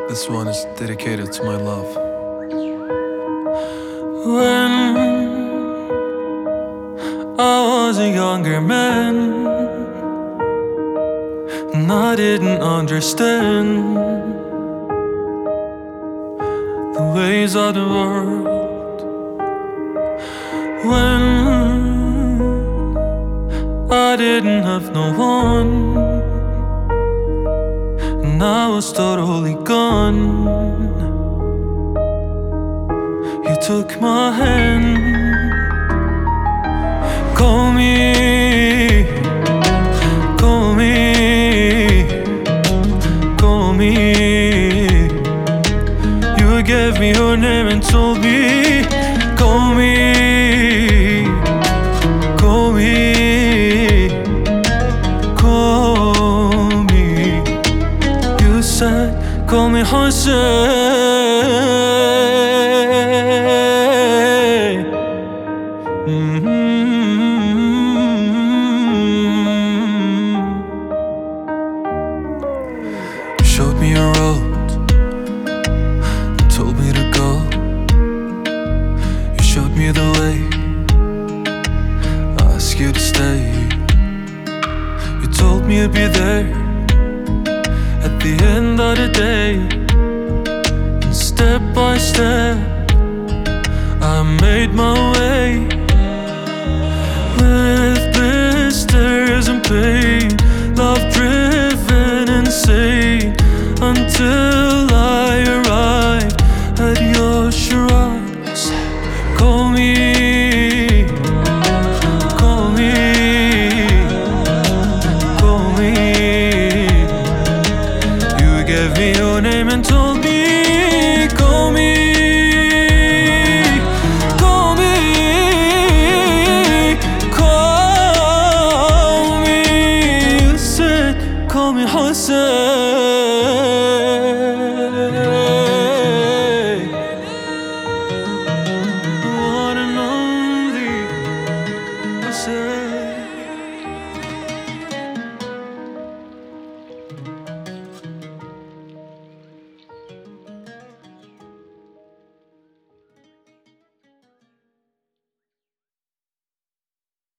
This one is dedicated to my love. When I was a younger man and I didn't understand the ways of the world. When I didn't have no one and I was totally gone, you took my hand. Call me, call me, call me. You gave me your name and told me, call me, call me, call me. You said, call me Jose. You showed me a road, told me to go. You showed me the way, I asked you to stay. You told me you'd be there at the end of the day. And step by step I made my way, with blisters and pain, love driven insane, until I arrived at your shrine. Call me, call me, call me. You gave me your name and told me, call me, call me, call me. You said, call me Jose. One and only Jose.